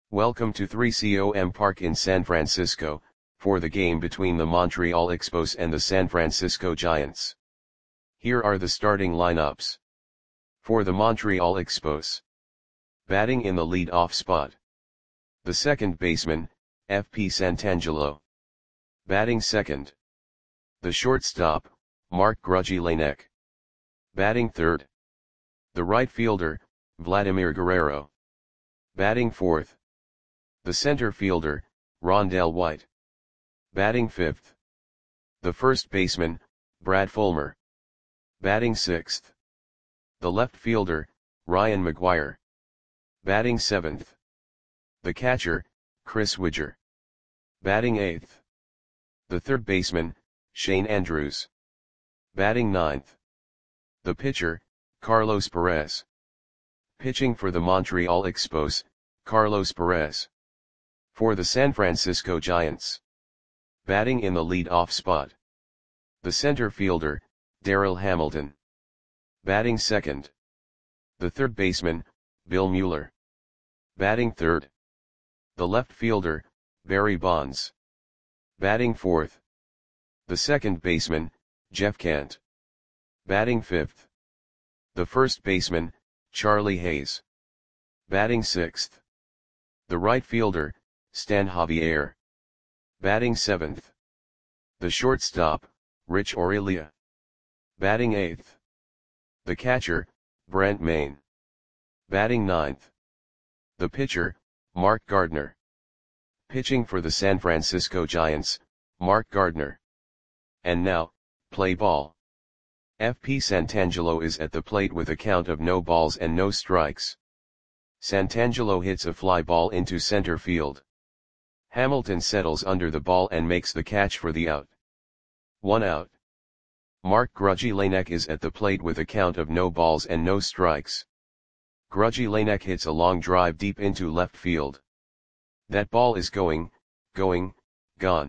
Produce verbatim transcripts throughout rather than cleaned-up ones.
Welcome to three com Park in San Francisco, for the game between the Montreal Expos and the San Francisco Giants. Here are the starting lineups. For the Montreal Expos. Batting in the lead-off spot. The second baseman, F P Santangelo. Batting second. The shortstop, Mark Grudzielanek. Batting third. The right fielder, Vladimir Guerrero. Batting fourth. The center fielder, Rondell White. Batting fifth. The first baseman, Brad Fulmer. Batting sixth. The left fielder, Ryan McGuire. Batting seventh. The catcher, Chris Widger. Batting eighth. The third baseman, Shane Andrews. Batting ninth. The pitcher, Carlos Perez. Pitching for the Montreal Expos, Carlos Perez. For the San Francisco Giants. Batting in the lead-off spot. The center fielder, Darryl Hamilton. Batting second. The third baseman, Bill Mueller. Batting third. The left fielder, Barry Bonds. Batting fourth. The second baseman, Jeff Kent. Batting fifth. The first baseman, Charlie Hayes. Batting sixth. The right fielder, Stan Javier. Batting seventh. The shortstop, Rich Aurelia. Batting eighth. The catcher, Brent Maine. Batting ninth. The pitcher, Mark Gardner. Pitching for the San Francisco Giants, Mark Gardner. And now, play ball. F P Santangelo is at the plate with a count of no balls and no strikes. Santangelo hits a fly ball into center field. Hamilton settles under the ball and makes the catch for the out. One out. Mark Grudzielanek is at the plate with a count of no balls and no strikes. Grudzielanek hits a long drive deep into left field. That ball is going, going, gone.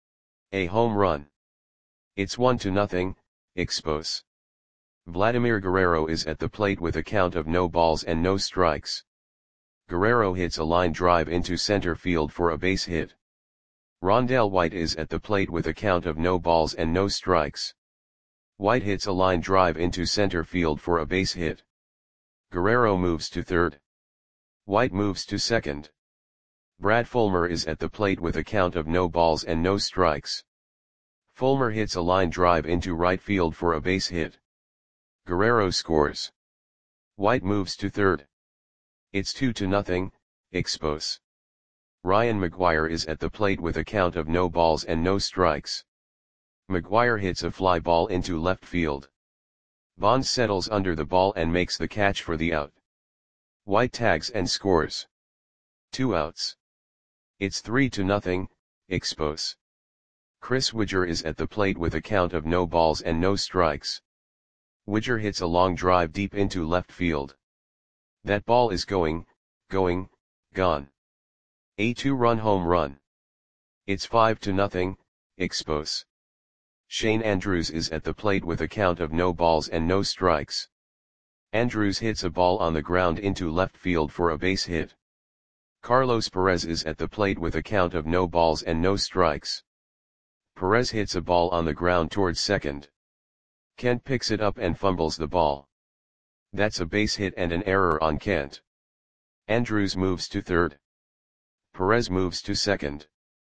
A home run. It's one to nothing, Expos. Vladimir Guerrero is at the plate with a count of no balls and no strikes. Guerrero hits a line drive into center field for a base hit. Rondell White is at the plate with a count of no balls and no strikes. White hits a line drive into center field for a base hit. Guerrero moves to third. White moves to second. Brad Fulmer is at the plate with a count of no balls and no strikes. Fulmer hits a line drive into right field for a base hit. Guerrero scores. White moves to third. It's two to nothing, Expos. Ryan McGuire is at the plate with a count of no balls and no strikes. McGuire hits a fly ball into left field. Bonds settles under the ball and makes the catch for the out. White tags and scores. Two outs. It's three to nothing, Expos. Chris Widger is at the plate with a count of no balls and no strikes. Widger hits a long drive deep into left field. That ball is going, going, gone. A two-run home run. It's five to nothing, Expos. Shane Andrews is at the plate with a count of no balls and no strikes. Andrews hits a ball on the ground into left field for a base hit. Carlos Perez is at the plate with a count of no balls and no strikes. Perez hits a ball on the ground towards second. Kent picks it up and fumbles the ball. That's a base hit and an error on Kent. Andrews moves to third. Perez moves to second.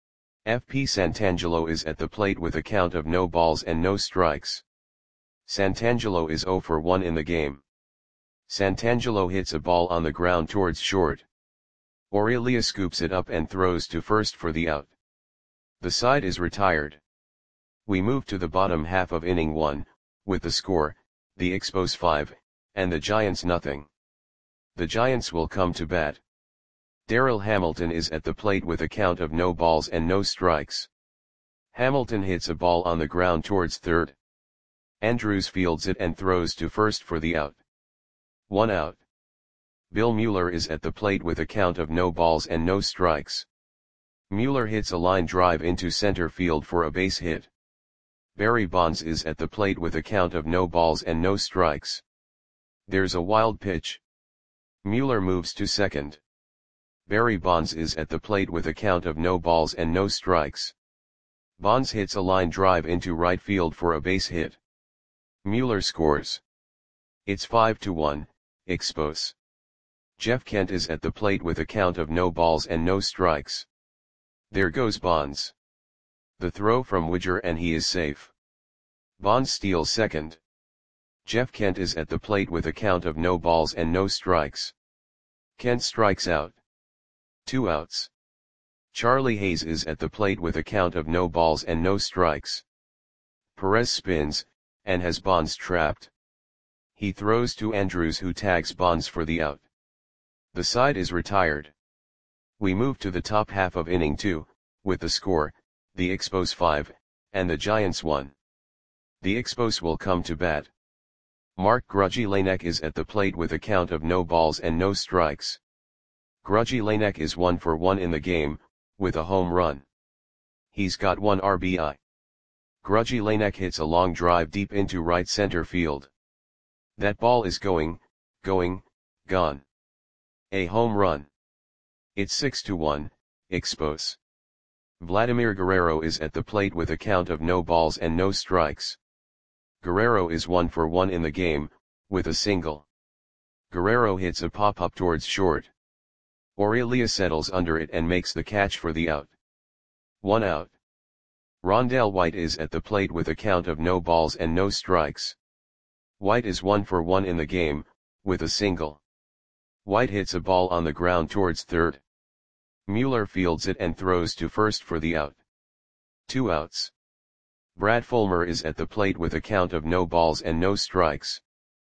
F P Santangelo is at the plate with a count of no balls and no strikes. Santangelo is zero for one in the game. Santangelo hits a ball on the ground towards short. Aurelia scoops it up and throws to first for the out. The side is retired. We move to the bottom half of inning one, with the score, the Expos five, and the Giants nothing. The Giants will come to bat. Darryl Hamilton is at the plate with a count of no balls and no strikes. Hamilton hits a ball on the ground towards third. Andrews fields it and throws to first for the out. One out. Bill Mueller is at the plate with a count of no balls and no strikes. Mueller hits a line drive into center field for a base hit. Barry Bonds is at the plate with a count of no balls and no strikes. There's a wild pitch. Mueller moves to second. Barry Bonds is at the plate with a count of no balls and no strikes. Bonds hits a line drive into right field for a base hit. Mueller scores. It's five to one, Expos. Jeff Kent is at the plate with a count of no balls and no strikes. There goes Bonds. The throw from Widger and he is safe. Bonds steals second. Jeff Kent is at the plate with a count of no balls and no strikes. Kent strikes out. Two outs. Charlie Hayes is at the plate with a count of no balls and no strikes. Perez spins, and has Bonds trapped. He throws to Andrews who tags Bonds for the out. The side is retired. We move to the top half of inning two, with the score, the Expos five, and the Giants one. The Expos will come to bat. Mark Grudzielanek is at the plate with a count of no balls and no strikes. Grudzielanek is one for one in the game, with a home run. He's got one R B I. Grudzielanek hits a long drive deep into right center field. That ball is going, going, gone. A home run. It's six to one, Expos. Vladimir Guerrero is at the plate with a count of no balls and no strikes. Guerrero is one for one in the game, with a single. Guerrero hits a pop-up towards short. Aurelia settles under it and makes the catch for the out. One out. Rondell White is at the plate with a count of no balls and no strikes. White is one for one in the game, with a single. White hits a ball on the ground towards third. Mueller fields it and throws to first for the out. Two outs. Brad Fulmer is at the plate with a count of no balls and no strikes.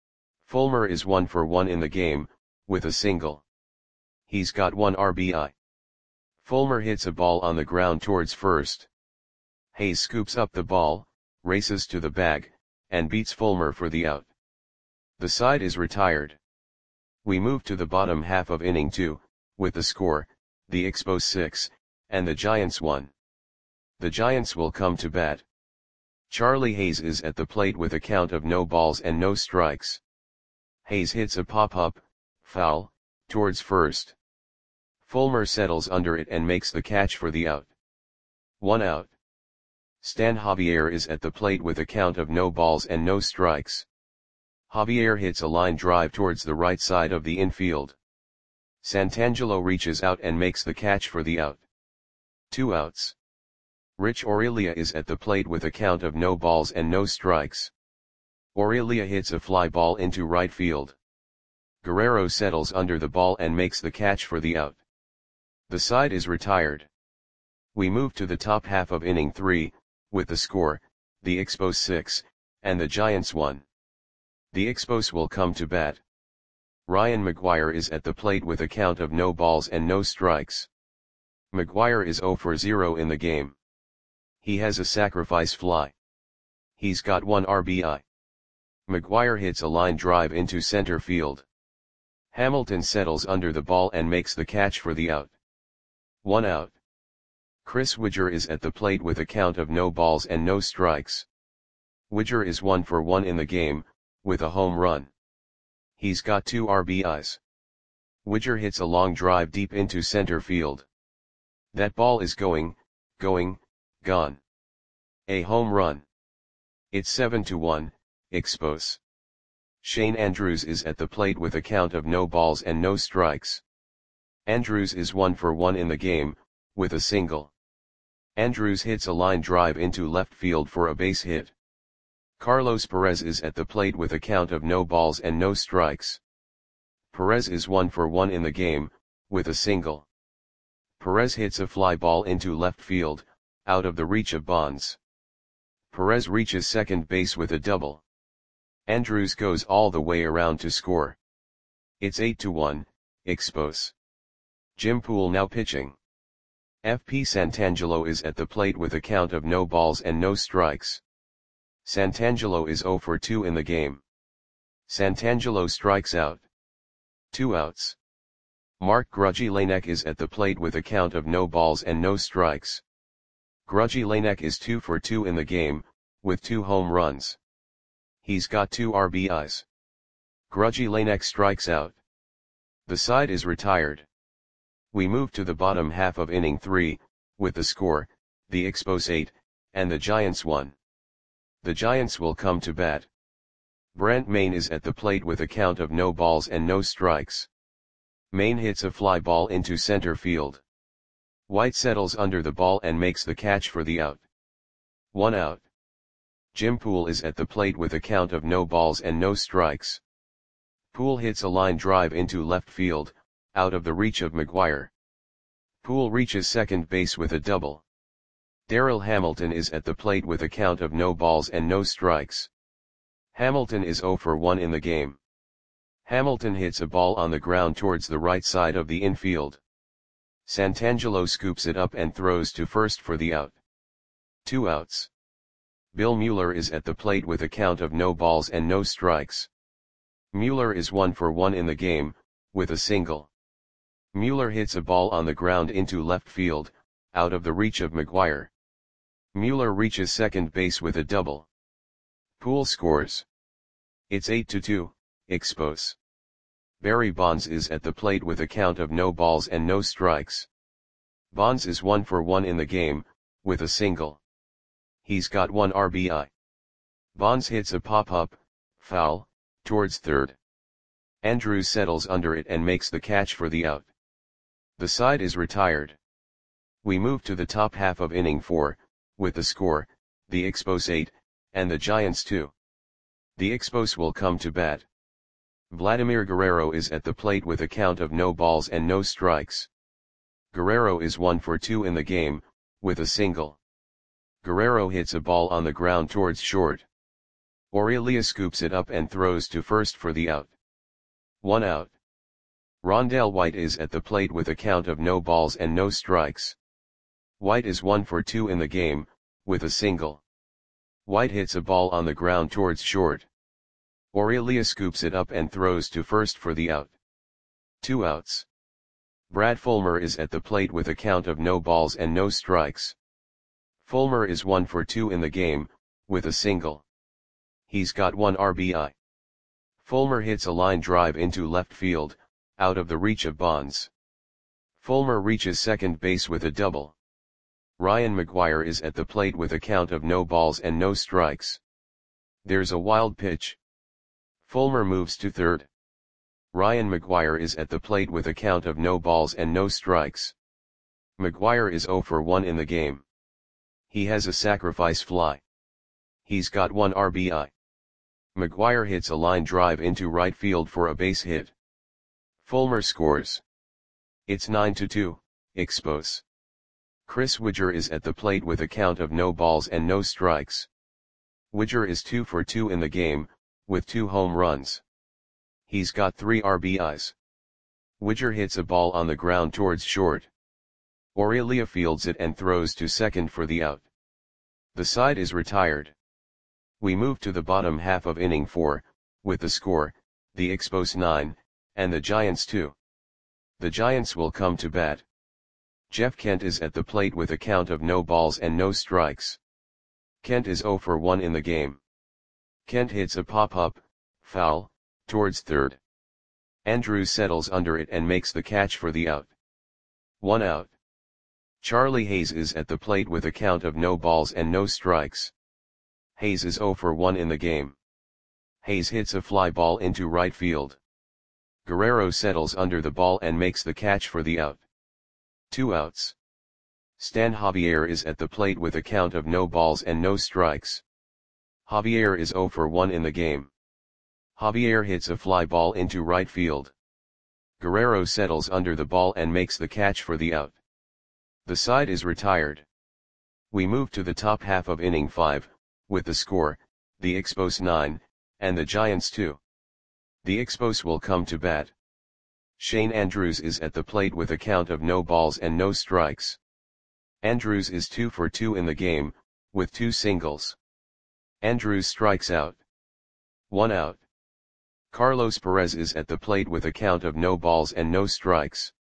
Fulmer is one for one in the game, with a single. He's got one R B I. Fulmer hits a ball on the ground towards first. Hayes scoops up the ball, races to the bag, and beats Fulmer for the out. The side is retired. We move to the bottom half of inning two, with the score, the Expos six, and the Giants one. The Giants will come to bat. Charlie Hayes is at the plate with a count of no balls and no strikes. Hayes hits a pop-up, foul, towards first. Fulmer settles under it and makes the catch for the out. One out. Stan Javier is at the plate with a count of no balls and no strikes. Javier hits a line drive towards the right side of the infield. Santangelo reaches out and makes the catch for the out. Two outs. Rich Aurelia is at the plate with a count of no balls and no strikes. Aurelia hits a fly ball into right field. Guerrero settles under the ball and makes the catch for the out. The side is retired. We move to the top half of inning three, with the score, the Expos six, and the Giants one. The Expos will come to bat. Ryan McGuire is at the plate with a count of no balls and no strikes. McGuire is zero for zero in the game. He has a sacrifice fly. He's got one R B I. McGuire hits a line drive into center field. Hamilton settles under the ball and makes the catch for the out. One out. Chris Widger is at the plate with a count of no balls and no strikes. Widger is one for one in the game, with a home run. He's got two R B Is. Widger hits a long drive deep into center field. That ball is going, going, gone. A home run. It's seven to one, Expos. Shane Andrews is at the plate with a count of no balls and no strikes. Andrews is one for one in the game, with a single. Andrews hits a line drive into left field for a base hit. Carlos Perez is at the plate with a count of no balls and no strikes. Perez is one for one in the game, with a single. Perez hits a fly ball into left field, out of the reach of Bonds. Perez reaches second base with a double. Andrews goes all the way around to score. It's eight to one, Expos. Jim Poole now pitching. F P Santangelo is at the plate with a count of no balls and no strikes. Santangelo is zero for two in the game. Santangelo strikes out. Two outs. Mark Grudzielanek is at the plate with a count of no balls and no strikes. Grudzielanek is two for two in the game, with two home runs. He's got two R B Is. Grudzielanek strikes out. The side is retired. We move to the bottom half of inning three, with the score, the Expos eight, and the Giants one. The Giants will come to bat. Brant Maine is at the plate with a count of no balls and no strikes. Maine hits a fly ball into center field. White settles under the ball and makes the catch for the out. One out. Jim Poole is at the plate with a count of no balls and no strikes. Poole hits a line drive into left field, out of the reach of McGuire. Poole reaches second base with a double. Darryl Hamilton is at the plate with a count of no balls and no strikes. Hamilton is zero for one in the game. Hamilton hits a ball on the ground towards the right side of the infield. Santangelo scoops it up and throws to first for the out. Two outs. Bill Mueller is at the plate with a count of no balls and no strikes. Mueller is one for one in the game, with a single. Mueller hits a ball on the ground into left field, out of the reach of McGuire. Mueller reaches second base with a double. Poole scores. It's eight to two, Expos. Barry Bonds is at the plate with a count of no balls and no strikes. Bonds is one for one in the game, with a single. He's got one R B I. Bonds hits a pop-up, foul, towards third. Andrews settles under it and makes the catch for the out. The side is retired. We move to the top half of inning four, with the score, the Expos eight, and the Giants two. The Expos will come to bat. Vladimir Guerrero is at the plate with a count of no balls and no strikes. Guerrero is one for two in the game, with a single. Guerrero hits a ball on the ground towards short. Aurelia scoops it up and throws to first for the out. One out. Rondell White is at the plate with a count of no balls and no strikes. White is one for two in the game, with a single. White hits a ball on the ground towards short. Aurelia scoops it up and throws to first for the out. Two outs. Brad Fulmer is at the plate with a count of no balls and no strikes. Fulmer is one for two in the game, with a single. He's got one R B I. Fulmer hits a line drive into left field, out of the reach of Bonds. Fulmer reaches second base with a double. Ryan McGuire is at the plate with a count of no balls and no strikes. There's a wild pitch. Fulmer moves to third. Ryan McGuire is at the plate with a count of no balls and no strikes. McGuire is zero for one in the game. He has a sacrifice fly. He's got one R B I. McGuire hits a line drive into right field for a base hit. Fulmer scores. It's nine to two, Expos. Chris Widger is at the plate with a count of no balls and no strikes. Widger is two for two in the game, with two home runs. He's got three R B Is. Widger hits a ball on the ground towards short. Aurelia fields it and throws to second for the out. The side is retired. We move to the bottom half of inning four, with the score, the Expos nine, and the Giants two. The Giants will come to bat. Jeff Kent is at the plate with a count of no balls and no strikes. Kent is zero for one in the game. Kent hits a pop-up, foul, towards third. Andrews settles under it and makes the catch for the out. One out. Charlie Hayes is at the plate with a count of no balls and no strikes. Hayes is zero for one in the game. Hayes hits a fly ball into right field. Guerrero settles under the ball and makes the catch for the out. Two outs. Stan Javier is at the plate with a count of no balls and no strikes. Javier is zero for one in the game. Javier hits a fly ball into right field. Guerrero settles under the ball and makes the catch for the out. The side is retired. We move to the top half of inning five, with the score, the Expos nine, and the Giants two. The Expos will come to bat. Shane Andrews is at the plate with a count of no balls and no strikes. Andrews is two for two in the game, with two singles. Andrews strikes out. One out. Carlos Perez is at the plate with a count of no balls and no strikes.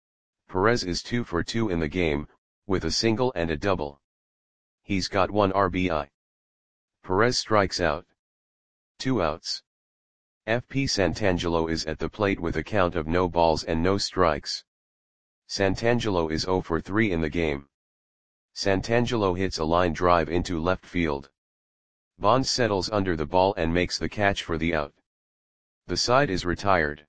Perez is two for two in the game, with a single and a double. He's got one R B I. Perez strikes out. Two outs. F P Santangelo is at the plate with a count of no balls and no strikes. Santangelo is zero for three in the game. Santangelo hits a line drive into left field. Bonds settles under the ball and makes the catch for the out. The side is retired.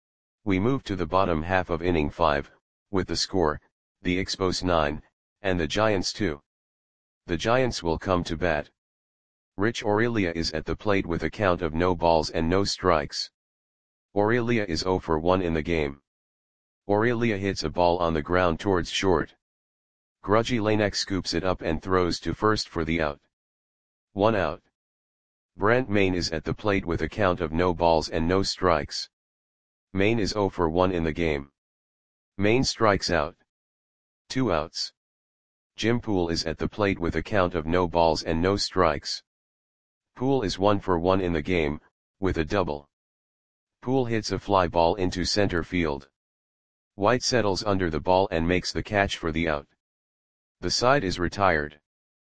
We move to the bottom half of inning five, with the score, the Expos nine, and the Giants two. The Giants will come to bat. Rich Aurelia is at the plate with a count of no balls and no strikes. Aurelia is zero for one in the game. Aurelia hits a ball on the ground towards short. Grudgy Lanek scoops it up and throws to first for the out. One out. Brent Maine is at the plate with a count of no balls and no strikes. Maine is zero for one in the game. Maine strikes out. Two outs. Jim Poole is at the plate with a count of no balls and no strikes. Poole is one for one in the game, with a double. Poole hits a fly ball into center field. White settles under the ball and makes the catch for the out. The side is retired.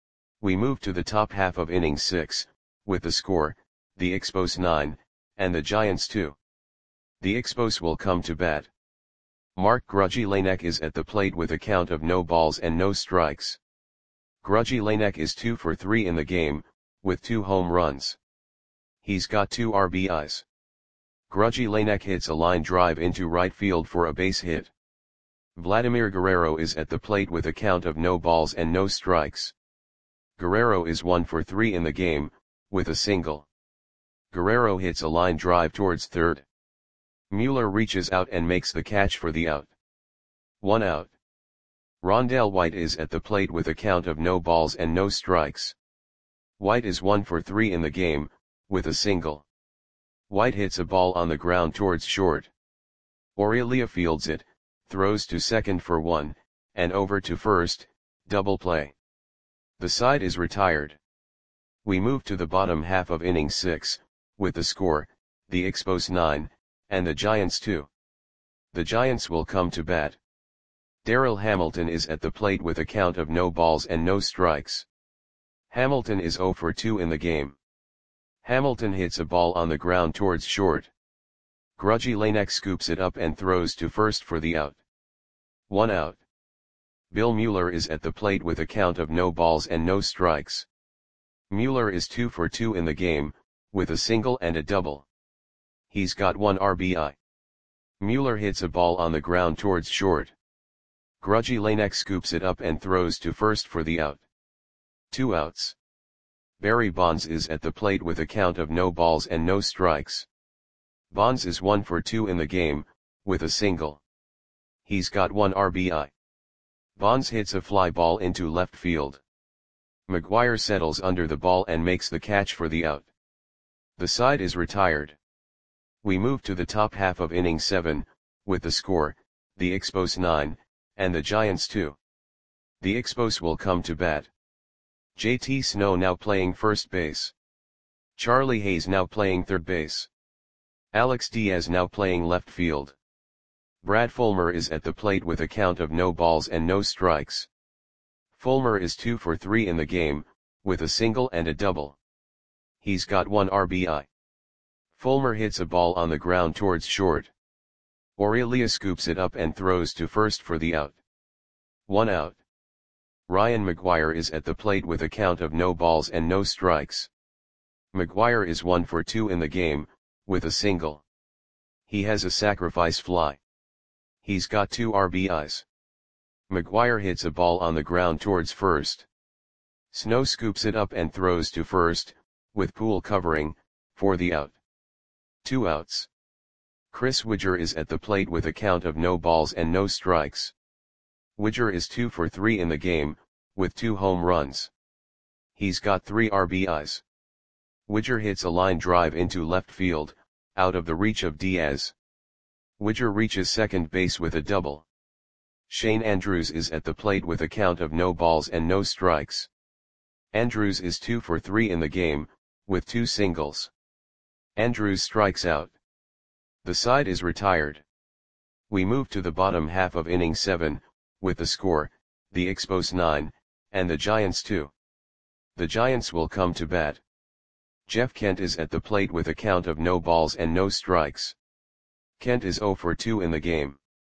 We move to the top half of inning six, with the score, the Expos nine, and the Giants two. The Expos will come to bat. Mark Grudgy Lanek is at the plate with a count of no balls and no strikes. Grudgy Lanek is two for three in the game, with two home runs. He's got two R B Is. Grudgy Lanek hits a line drive into right field for a base hit. Vladimir Guerrero is at the plate with a count of no balls and no strikes. Guerrero is one for three in the game, with a single. Guerrero hits a line drive towards third. Mueller reaches out and makes the catch for the out. One out. Rondell White is at the plate with a count of no balls and no strikes. White is one for three in the game, with a single. White hits a ball on the ground towards short. Aurelia fields it, throws to second for one, and over to first, double play. The side is retired. We move to the bottom half of inning six, with the score, the Expos nine, and the Giants two. The Giants will come to bat. Darryl Hamilton is at the plate with a count of no balls and no strikes. Hamilton is zero for two in the game. Hamilton hits a ball on the ground towards short. Grudgy Lanek scoops it up and throws to first for the out. One out. Bill Mueller is at the plate with a count of no balls and no strikes. Mueller is two for two in the game, with a single and a double. He's got one R B I. Mueller hits a ball on the ground towards short. Grudgy Lanek scoops it up and throws to first for the out. Two outs. Barry Bonds is at the plate with a count of no balls and no strikes. Bonds is one for two in the game, with a single. He's got one R B I. Bonds hits a fly ball into left field. McGuire settles under the ball and makes the catch for the out. The side is retired. We move to the top half of inning seven, with the score, the Expos nine, and the Giants two. The Expos will come to bat. J T Snow now playing first base. Charlie Hayes now playing third base. Alex Diaz now playing left field. Brad Fulmer is at the plate with a count of no balls and no strikes. Fulmer is two for three in the game, with a single and a double. He's got one R B I. Fulmer hits a ball on the ground towards short. Aurelia scoops it up and throws to first for the out. One out. Ryan McGuire is at the plate with a count of no balls and no strikes. McGuire is one for two in the game, with a single. He has a sacrifice fly. He's got two R B Is. McGuire hits a ball on the ground towards first. Snow scoops it up and throws to first, with Poole covering, for the out. Two outs. Chris Widger is at the plate with a count of no balls and no strikes. Widger is two for three in the game, with two home runs. He's got three R B Is. Widger hits a line drive into left field, out of the reach of Diaz. Widger reaches second base with a double. Shane Andrews is at the plate with a count of no balls and no strikes. Andrews is two for three in the game, with two singles. Andrews strikes out. The side is retired. We move to the bottom half of inning seven, with the score, the Expos nine, and the Giants two. The Giants will come to bat. Jeff Kent is at the plate with a count of no balls and no strikes. Kent is zero for two in the game.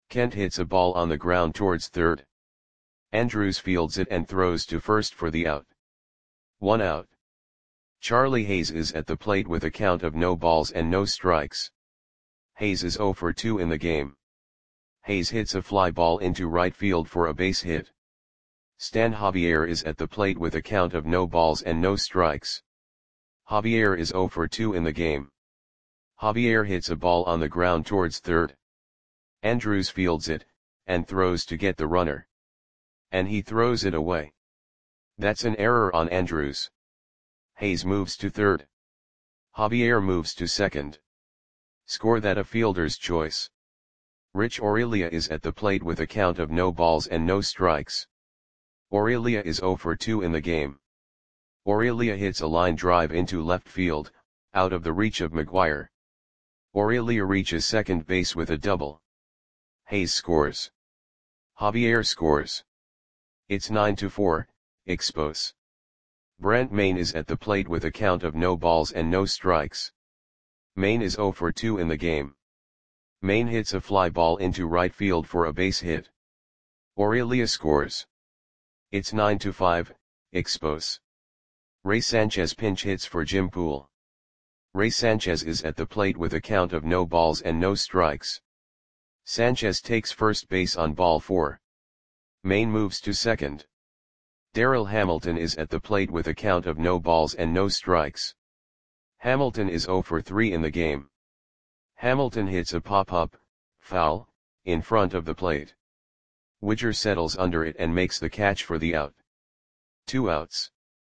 Kent hits a ball on the ground towards third. Andrews fields it and throws to first for the out. One out. Charlie Hayes is at the plate with a count of no balls and no strikes. Hayes is oh for two in the game. Hayes hits a fly ball into right field for a base hit. Stan Javier is at the plate with a count of no balls and no strikes. Javier is oh for two in the game. Javier hits a ball on the ground towards third. Andrews fields it, and throws to get the runner. And he throws it away. That's an error on Andrews. Hayes moves to third. Javier moves to second. Score that a fielder's choice. Rich Aurelia is at the plate with a count of no balls and no strikes. Aurelia is oh for two in the game. Aurelia hits a line drive into left field, out of the reach of McGuire. Aurelia reaches second base with a double. Hayes scores. Javier scores. It's nine to four, Expos. Brent Mayne is at the plate with a count of no balls and no strikes. Mayne is oh for two in the game. Mayne hits a fly ball into right field for a base hit. Aurelia scores. It's nine to five, Expos. Ray Sanchez pinch hits for Jim Poole. Ray Sanchez is at the plate with a count of no balls and no strikes. Sanchez takes first base on ball four. Mayne moves to second. Darryl Hamilton is at the plate with a count of no balls and no strikes. Hamilton is oh for three in the game. Hamilton hits a pop-up, foul, in front of the plate. Widger settles under it and makes the catch for the out. Two outs.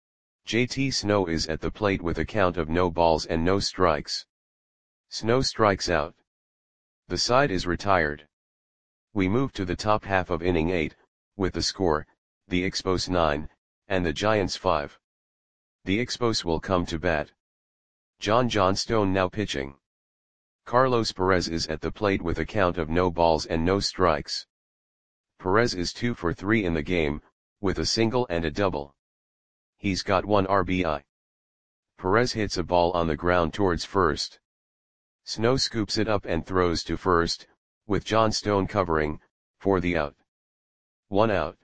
J T Snow is at the plate with a count of no balls and no strikes. Snow strikes out. The side is retired. We move to the top half of inning eight, with the score, the Expos nine, and the Giants five. The Expos will come to bat. John Johnstone now pitching. Carlos Perez is at the plate with a count of no balls and no strikes. Perez is two for three in the game, with a single and a double. He's got one R B I. Perez hits a ball on the ground towards first. Snow scoops it up and throws to first, with Johnstone covering, for the out. One out.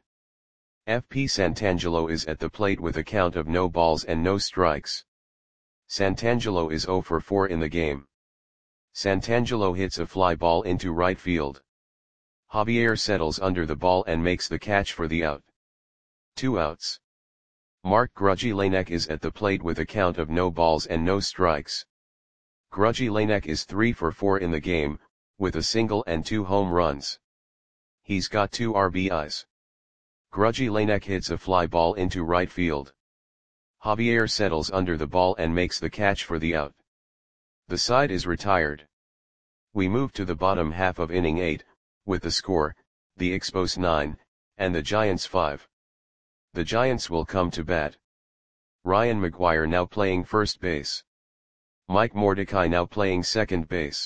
F P Santangelo is at the plate with a count of no balls and no strikes. Santangelo is oh for four in the game. Santangelo hits a fly ball into right field. Javier settles under the ball and makes the catch for the out. Two outs. Mark Grudzielanek is at the plate with a count of no balls and no strikes. Grudzielanek is three for four in the game, with a single and two home runs. He's got two R B Is. Grudzielanek hits a fly ball into right field. Javier settles under the ball and makes the catch for the out. The side is retired. We move to the bottom half of inning eight, with the score, the Expos nine, and the Giants five. The Giants will come to bat. Ryan McGuire now playing first base. Mike Mordecai now playing second base.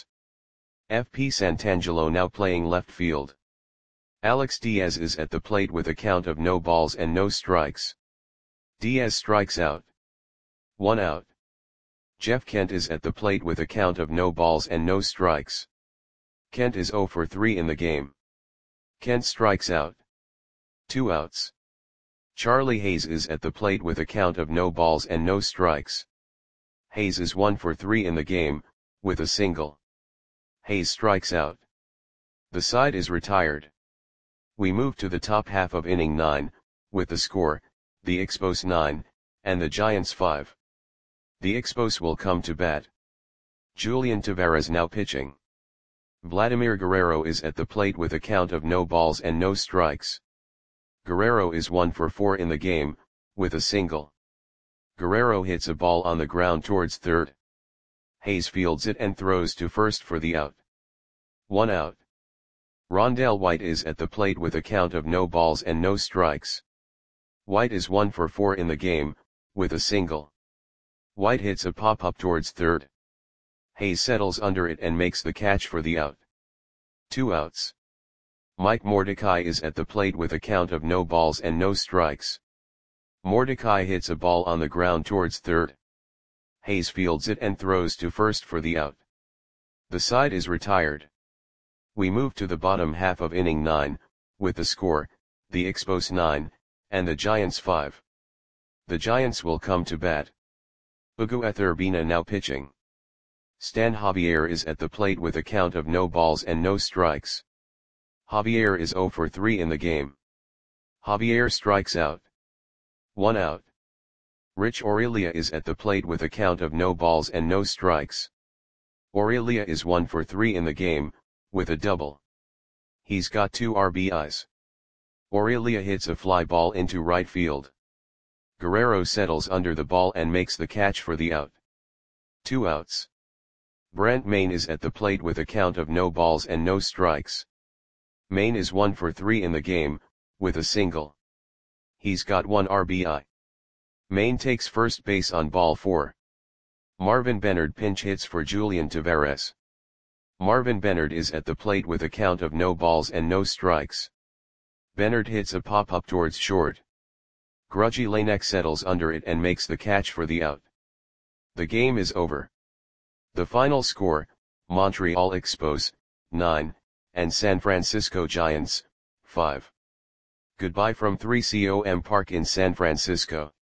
F P Santangelo now playing left field. Alex Diaz is at the plate with a count of no balls and no strikes. Diaz strikes out. One out. Jeff Kent is at the plate with a count of no balls and no strikes. Kent is oh for three in the game. Kent strikes out. Two outs. Charlie Hayes is at the plate with a count of no balls and no strikes. Hayes is one for three in the game, with a single. Hayes strikes out. The side is retired. We move to the top half of inning nine, with the score, the Expos nine, and the Giants five. The Expos will come to bat. Julian Tavares now pitching. Vladimir Guerrero is at the plate with a count of no balls and no strikes. Guerrero is one for four in the game, with a single. Guerrero hits a ball on the ground towards third. Hayes fields it and throws to first for the out. One out. Rondell White is at the plate with a count of no balls and no strikes. White is one for four in the game, with a single. White hits a pop-up towards third. Hayes settles under it and makes the catch for the out. Two outs. Mike Mordecai is at the plate with a count of no balls and no strikes. Mordecai hits a ball on the ground towards third. Hayes fields it and throws to first for the out. The side is retired. We move to the bottom half of inning nine, with the score, the Expos nine, and the Giants five. The Giants will come to bat. Hugo Etherbina now pitching. Stan Javier is at the plate with a count of no balls and no strikes. Javier is zero for three in the game. Javier strikes out. One out. Rich Aurelia is at the plate with a count of no balls and no strikes. Aurelia is one for three in the game, with a double. He's got two R B Is. Aurelia hits a fly ball into right field. Guerrero settles under the ball and makes the catch for the out. Two outs. Brent Mayne is at the plate with a count of no balls and no strikes. Mayne is one for three in the game, with a single. He's got one R B I. Mayne takes first base on ball four. Marvin Bennard pinch hits for Julian Tavares. Marvin Bennard is at the plate with a count of no balls and no strikes. Bennard hits a pop-up towards short. Grudgy Lanek settles under it and makes the catch for the out. The game is over. The final score, Montreal Expos, nine, and San Francisco Giants, five. Goodbye from three C O M Park in San Francisco.